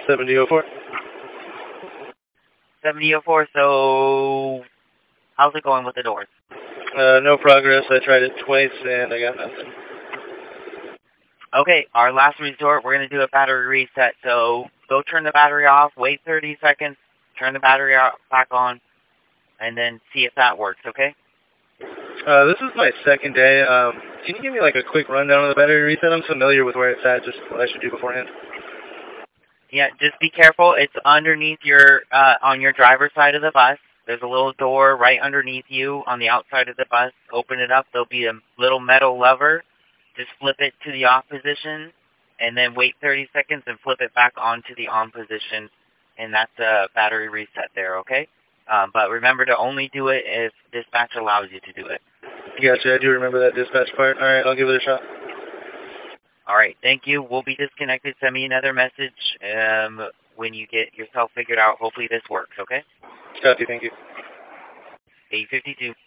7004. 7004, so how's it going with the doors? No progress. I tried it twice and I got nothing. Okay, our last resort, we're going to do a battery reset. So go turn the battery off, wait 30 seconds, turn the battery back on, and then see if that works, okay? This is my second day. Can you give me like a quick rundown of the battery reset? I'm familiar with where it's at, just what I should do beforehand. Yeah, just be careful. It's underneath your, on your driver's side of the bus. There's a little door right underneath you on the outside of the bus. Open it up. There'll be a little metal lever. Just flip it to the off position, and then wait 30 seconds and flip it back onto the on position, and that's a battery reset there, okay? But remember to only do it if dispatch allows you to do it. Gotcha. I do remember that dispatch part. All right, I'll give it a shot. All right, thank you. We'll be disconnected. Send me another message when you get yourself figured out. Hopefully this works, okay? Copy, thank you. 852.